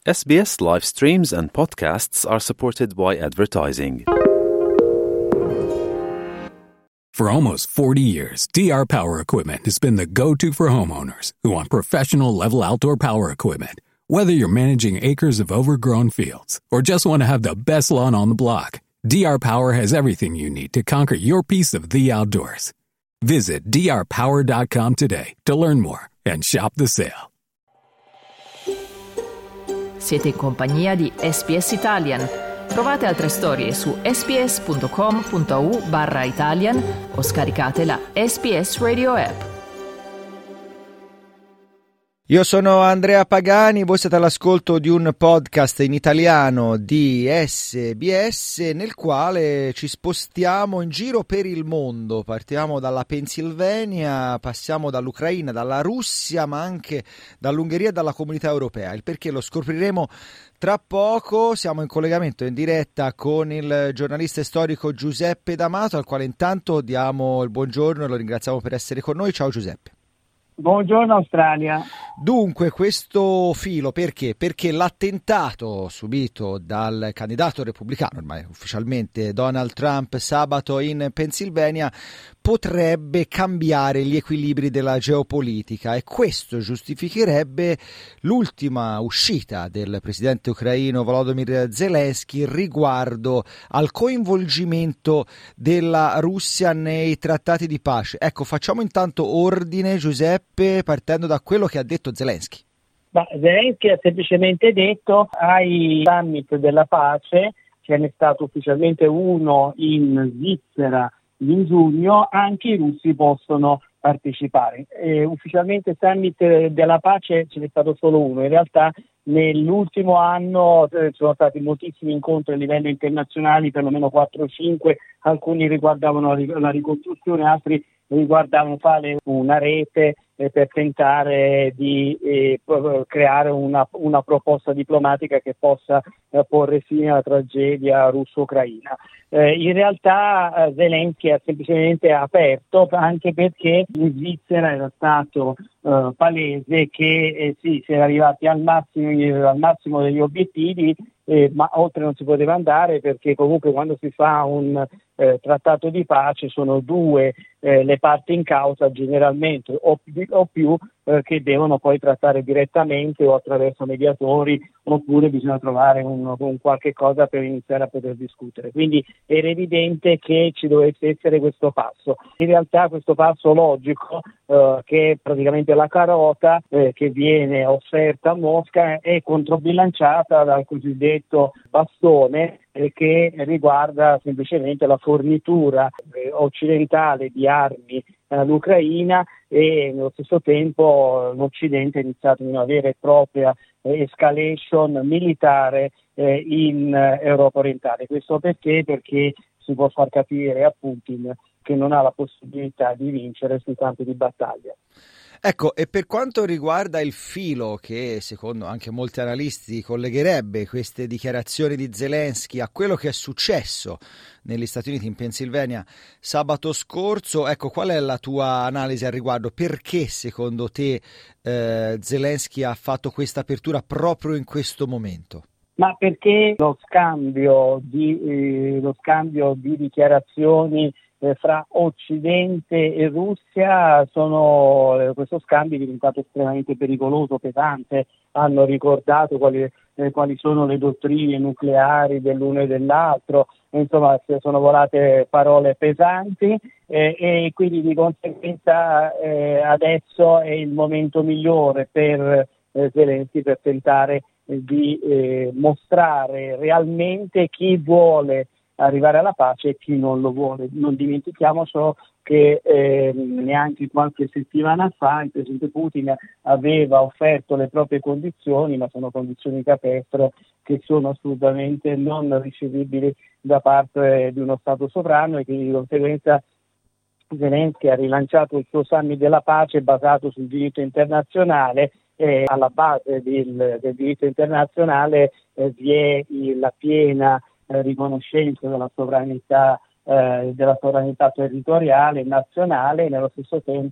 SBS live streams and podcasts are supported by advertising. For almost 40 years, DR Power Equipment has been the go-to for homeowners who want professional-level outdoor power equipment. Whether you're managing acres of overgrown fields or just want to have the best lawn on the block, DR Power has everything you need to conquer your piece of the outdoors. Visit drpower.com today to learn more and shop the sale. Siete in compagnia di SBS Italian. Trovate altre storie su sbs.com.au/Italian o scaricate la SBS Radio app. Io sono Andrea Pagani, voi siete all'ascolto di un podcast in italiano di SBS nel quale ci spostiamo in giro per il mondo. Partiamo dalla Pennsylvania, passiamo dall'Ucraina, dalla Russia, ma anche dall'Ungheria e dalla Comunità Europea. Il perché lo scopriremo tra poco. Siamo in collegamento in diretta con il giornalista storico Giuseppe D'Amato, al quale intanto diamo il buongiorno e lo ringraziamo per essere con noi. Ciao Giuseppe. Buongiorno Australia. Dunque, questo filo perché? Perché l'attentato subito dal candidato repubblicano, ormai ufficialmente Donald Trump, sabato in Pennsylvania potrebbe cambiare gli equilibri della geopolitica e questo giustificherebbe l'ultima uscita del presidente ucraino Volodymyr Zelensky riguardo al coinvolgimento della Russia nei trattati di pace. Ecco, facciamo intanto ordine, Giuseppe, partendo da quello che ha detto Zelensky. Zelensky ha semplicemente detto ai summit della pace, ce n'è stato ufficialmente uno in Svizzera in giugno, anche i russi possono partecipare. Ufficialmente summit della pace ce n'è stato solo uno, in realtà nell'ultimo anno sono stati moltissimi incontri a livello internazionale, perlomeno 4 o 5, alcuni riguardavano la ricostruzione, altri riguardavano fare una rete per tentare di creare una proposta diplomatica che possa porre fine alla tragedia russo-ucraina. In realtà Zelensky ha semplicemente aperto, anche perché in Svizzera era stato palese che si era arrivati al massimo degli obiettivi, ma oltre non si poteva andare, perché comunque quando si fa un trattato di pace sono due le parti in causa generalmente o più che devono poi trattare direttamente o attraverso mediatori, oppure bisogna trovare un qualche cosa per iniziare a poter discutere. Quindi era evidente che ci dovesse essere questo passo. In realtà questo passo logico, che è praticamente la carota che viene offerta a Mosca, è controbilanciata dal cosiddetto bastone, che riguarda semplicemente la fornitura occidentale di armi all'Ucraina, e nello stesso tempo l'Occidente ha iniziato in una vera e propria escalation militare in Europa orientale. Questo perché? Perché si può far capire a Putin che non ha la possibilità di vincere sui campi di battaglia. Ecco, e per quanto riguarda il filo che, secondo anche molti analisti, collegherebbe queste dichiarazioni di Zelensky a quello che è successo negli Stati Uniti, in Pennsylvania, sabato scorso, ecco, qual è la tua analisi al riguardo? Perché, secondo te, Zelensky ha fatto questa apertura proprio in questo momento? Ma perché lo scambio di dichiarazioni fra Occidente e Russia questo scambio è diventato estremamente pericoloso, pesante. Hanno ricordato quali sono le dottrine nucleari dell'uno e dell'altro, insomma sono volate parole pesanti e quindi di conseguenza adesso è il momento migliore per Zelensky per tentare di mostrare realmente chi vuole arrivare alla pace e chi non lo vuole. Non dimentichiamo solo che neanche qualche settimana fa il presidente Putin aveva offerto le proprie condizioni, ma sono condizioni capestro che sono assolutamente non ricevibili da parte di uno Stato sovrano, e quindi di conseguenza Zelensky ha rilanciato il suo summit della pace basato sul diritto internazionale. Alla base del diritto internazionale vi è la piena riconoscenza della sovranità territoriale nazionale, e nello stesso tempo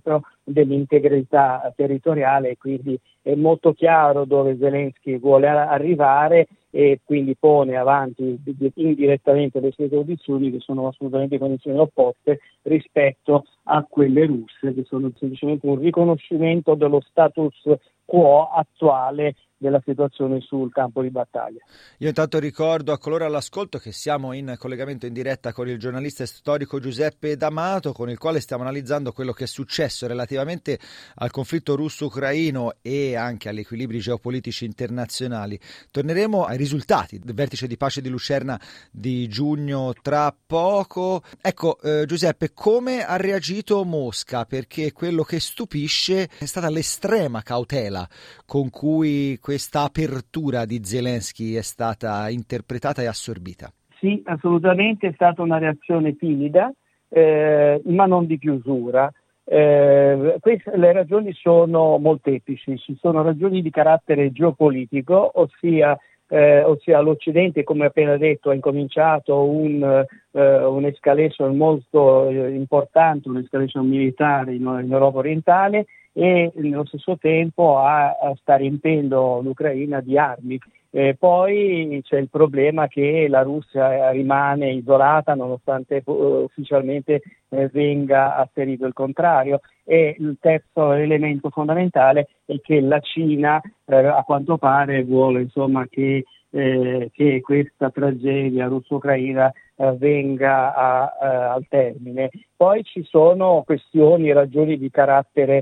dell'integrità territoriale, e quindi è molto chiaro dove Zelensky vuole arrivare, e quindi pone avanti indirettamente le sue condizioni, che sono assolutamente condizioni opposte rispetto a quelle russe, che sono semplicemente un riconoscimento dello status quo attuale della situazione sul campo di battaglia. Io intanto ricordo a coloro all'ascolto che siamo in collegamento in diretta con il giornalista e storico Giuseppe D'Amato, con il quale stiamo analizzando quello che è successo relativamente al conflitto russo-ucraino e anche agli equilibri geopolitici internazionali. Torneremo ai risultati del vertice di pace di Lucerna di giugno tra poco. Ecco, Giuseppe, come ha reagito Mosca? Perché quello che stupisce è stata l'estrema cautela con cui questa apertura di Zelensky è stata interpretata e assorbita. Sì, assolutamente è stata una reazione timida, ma non di chiusura. Le ragioni sono molteplici, ci sono ragioni di carattere geopolitico, ossia l'Occidente, come appena detto, ha incominciato un'escalation molto importante, un'escalation militare in Europa orientale, e nello stesso tempo sta riempiendo l'Ucraina di armi. Poi c'è il problema che la Russia rimane isolata, nonostante ufficialmente venga asserito il contrario, e il terzo elemento fondamentale è che la Cina a quanto pare vuole che questa tragedia russo-ucraina venga al termine. Poi ci sono questioni e ragioni di carattere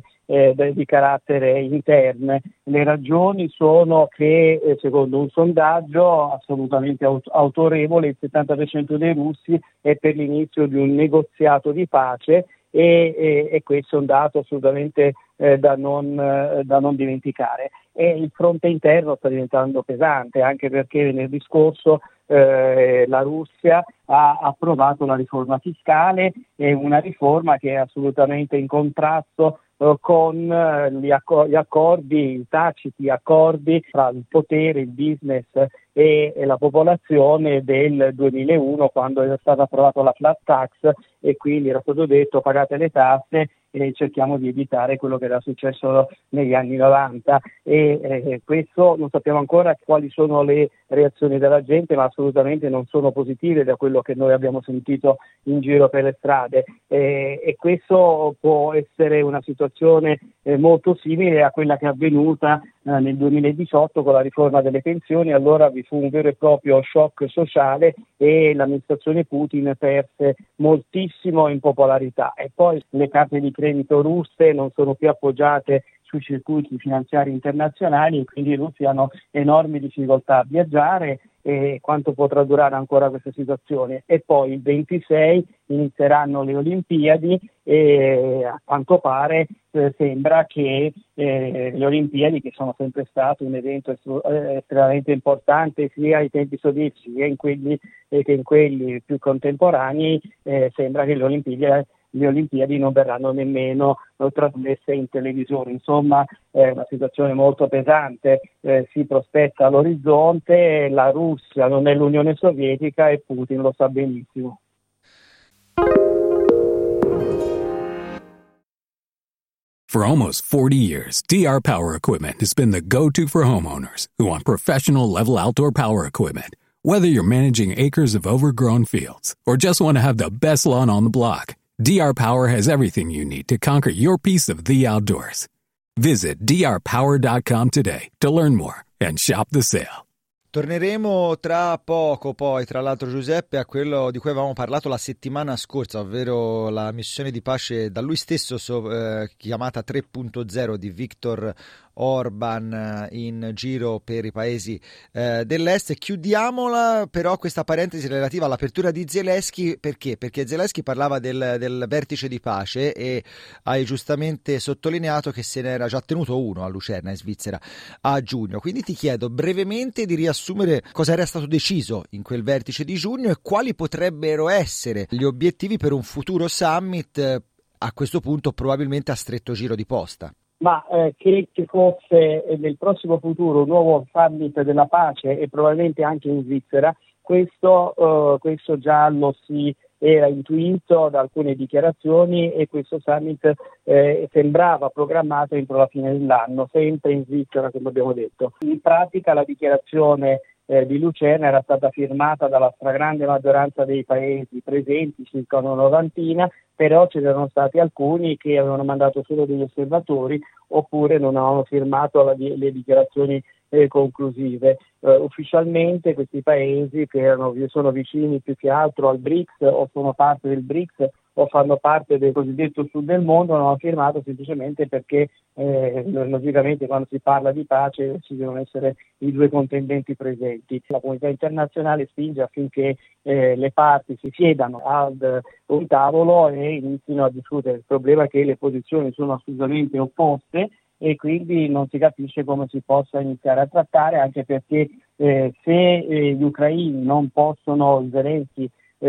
interne. Le ragioni sono che, secondo un sondaggio assolutamente autorevole, il 70% dei russi è per l'inizio di un negoziato di pace, e questo è un dato assolutamente da non dimenticare. E il fronte interno sta diventando pesante, anche perché venerdì scorso la Russia ha approvato la riforma fiscale, è una riforma che è assolutamente in contrasto con gli accordi, i taciti accordi tra il potere, il business e la popolazione del 2001, quando è stata approvata la flat tax, e quindi era stato detto: pagate le tasse e cerchiamo di evitare quello che era successo negli anni 90, e questo non sappiamo ancora quali sono le reazioni della gente, ma assolutamente non sono positive da quello che noi abbiamo sentito in giro per le strade, e questo può essere una situazione molto simile a quella che è avvenuta nel 2018 con la riforma delle pensioni. Allora vi fu un vero e proprio shock sociale e l'amministrazione Putin perse moltissimo in popolarità, e poi le carte di credito russe non sono più appoggiate sui circuiti finanziari internazionali, e quindi i russi hanno enormi difficoltà a viaggiare. E quanto potrà durare ancora questa situazione? E poi il 26 inizieranno le Olimpiadi, e a quanto pare sembra che le Olimpiadi, che sono sempre stato un evento estremamente importante sia ai tempi sovietici sia che in quelli più contemporanei, sembra che le Olimpiadi non verranno nemmeno trasmesse in televisione. Insomma, è una situazione molto pesante, si prospetta all'orizzonte. La Russia non è l'Unione Sovietica e Putin lo sa benissimo. For almost 40 years, DR Power Equipment has been the go-to for homeowners who want professional level outdoor power equipment. Whether you're managing acres of overgrown fields or just want to have the best lawn on the block, DR Power has everything you need to conquer your piece of the outdoors. Visit drpower.com today to learn more and shop the sale. Torneremo tra poco poi, tra l'altro, Giuseppe, a quello di cui avevamo parlato la settimana scorsa, ovvero la missione di pace da lui stesso chiamata 3.0 di Viktor Orban in giro per i paesi dell'est. Chiudiamola però questa parentesi relativa all'apertura di Zelensky. Perché? Perché Zelensky parlava del vertice di pace e hai giustamente sottolineato che se ne era già tenuto uno a Lucerna in Svizzera a giugno, quindi ti chiedo brevemente di riassumere cosa era stato deciso in quel vertice di giugno e quali potrebbero essere gli obiettivi per un futuro summit, a questo punto probabilmente a stretto giro di posta. Ma che ci fosse nel prossimo futuro un nuovo summit della pace, e probabilmente anche in Svizzera, questo già lo si era intuito da alcune dichiarazioni, e questo summit sembrava programmato entro la fine dell'anno, sempre in Svizzera, come abbiamo detto. In pratica la dichiarazione di Lucerna era stata firmata dalla stragrande maggioranza dei paesi presenti, circa una novantina, però ci erano stati alcuni che avevano mandato solo degli osservatori oppure non avevano firmato le dichiarazioni conclusive. Ufficialmente questi paesi, che sono vicini più che altro al BRICS o sono parte del BRICS o fanno parte del cosiddetto sud del mondo, non hanno firmato semplicemente perché logicamente quando si parla di pace ci devono essere i due contendenti presenti. La comunità internazionale spinge affinché le parti si siedano ad un tavolo e inizino a discutere. Il problema è che le posizioni sono assolutamente opposte e quindi non si capisce come si possa iniziare a trattare, anche perché se gli ucraini non possono, Zelensky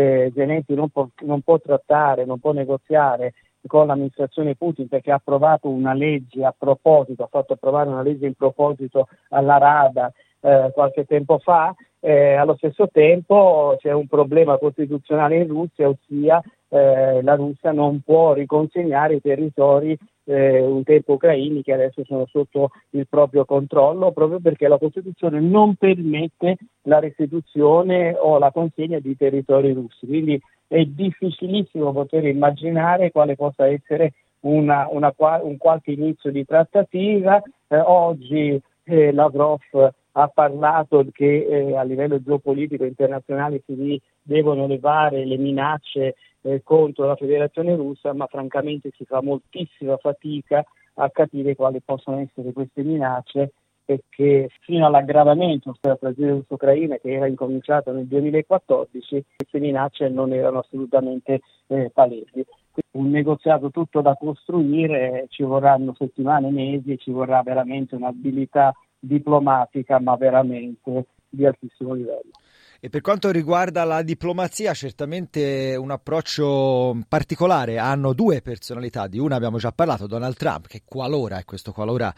non può trattare, non può negoziare con l'amministrazione Putin perché ha approvato una legge ha fatto approvare una legge in proposito alla Rada qualche tempo fa, allo stesso tempo c'è un problema costituzionale in Russia, ossia la Russia non può riconsegnare i territori un tempo ucraini che adesso sono sotto il proprio controllo, proprio perché la Costituzione non permette la restituzione o la consegna di territori russi. Quindi è difficilissimo poter immaginare quale possa essere un qualche inizio di trattativa. Oggi Lavrov ha parlato che a livello geopolitico internazionale si devono levare le minacce contro la Federazione Russa, ma francamente si fa moltissima fatica a capire quali possono essere queste minacce, perché fino all'aggravamento della tragedia russo-ucraina, che era incominciata nel 2014, queste minacce non erano assolutamente palesi. Un negoziato tutto da costruire, ci vorranno settimane, mesi, ci vorrà veramente un'abilità diplomatica, ma veramente di altissimo livello. E per quanto riguarda la diplomazia, certamente un approccio particolare hanno due personalità. Di una abbiamo già parlato, Donald Trump, che qualora, e questo qualora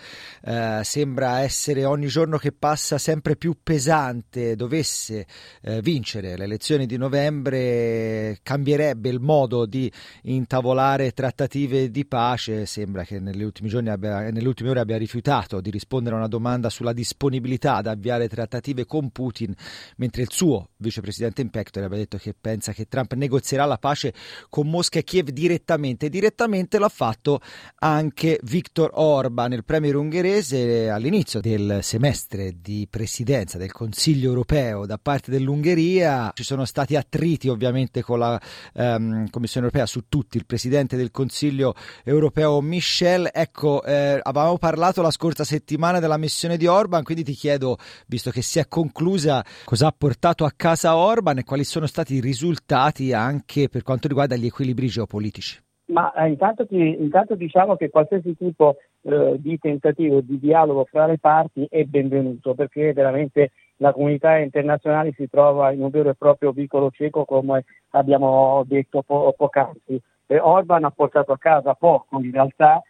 sembra essere ogni giorno che passa sempre più pesante, dovesse vincere le elezioni di novembre, cambierebbe il modo di intavolare trattative di pace. Sembra che negli ultimi ore abbia rifiutato di rispondere a una domanda sulla disponibilità ad avviare trattative con Putin, mentre il suo vicepresidente in pectore aveva detto che pensa che Trump negozierà la pace con Mosca e Kiev direttamente. Direttamente l'ha fatto anche Viktor Orban, il premier ungherese. All'inizio del semestre di presidenza del Consiglio europeo da parte dell'Ungheria ci sono stati attriti ovviamente con la Commissione europea su tutti, il presidente del Consiglio europeo Michel. Ecco, avevamo parlato la scorsa settimana della missione di Orban, quindi ti chiedo, visto che si è conclusa, cosa ha portato a casa Orban e quali sono stati i risultati anche per quanto riguarda gli equilibri geopolitici? Ma intanto diciamo che qualsiasi tipo di tentativo di dialogo fra le parti è benvenuto, perché veramente la comunità internazionale si trova in un vero e proprio vicolo cieco, come abbiamo detto poc'anzi. Orban ha portato a casa poco, in realtà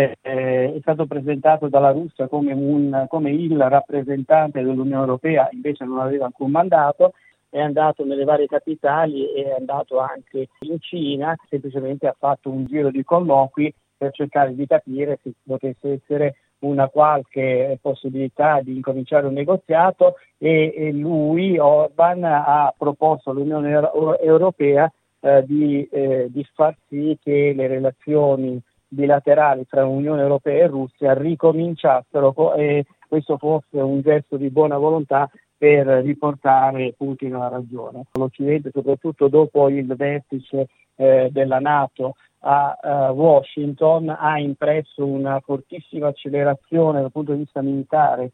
è stato presentato dalla Russia come il rappresentante dell'Unione Europea, invece non aveva alcun mandato. È andato nelle varie capitali, è andato anche in Cina, semplicemente ha fatto un giro di colloqui per cercare di capire se potesse essere una qualche possibilità di incominciare un negoziato, e lui, Orban, ha proposto all'Unione Europea di far sì che le relazioni bilaterali tra Unione Europea e Russia ricominciassero e questo fosse un gesto di buona volontà per riportare Putin alla ragione. L'Occidente, soprattutto dopo il vertice della NATO a Washington, ha impresso una fortissima accelerazione dal punto di vista militare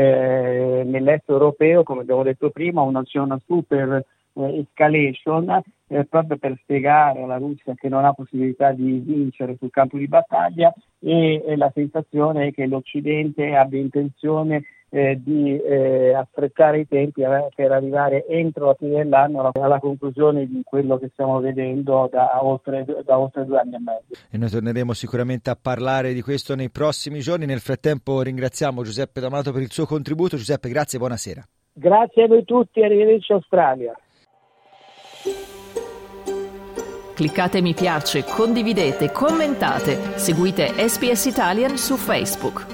nell'est europeo, come abbiamo detto prima, una super escalation proprio per spiegare alla Russia che non ha possibilità di vincere sul campo di battaglia, e la sensazione è che l'Occidente abbia intenzione di affrettare i tempi per arrivare entro la fine dell'anno alla conclusione di quello che stiamo vedendo da oltre 2 anni e mezzo. E noi torneremo sicuramente a parlare di questo nei prossimi giorni. Nel frattempo ringraziamo Giuseppe D'Amato per il suo contributo. Giuseppe, grazie e buonasera. Grazie a voi tutti, arrivederci Australia. Cliccate mi piace, condividete, commentate, seguite SPS Italian su Facebook.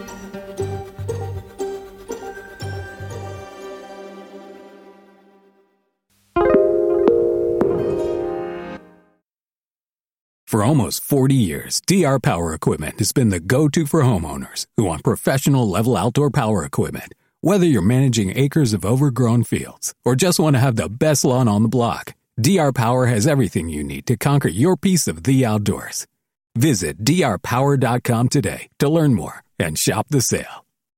For almost 40 years, DR Power Equipment has been the go-to for homeowners who want professional-level outdoor power equipment. Whether you're managing acres of overgrown fields or just want to have the best lawn on the block, DR Power has everything you need to conquer your piece of the outdoors. Visit drpower.com today to learn more and shop the sale.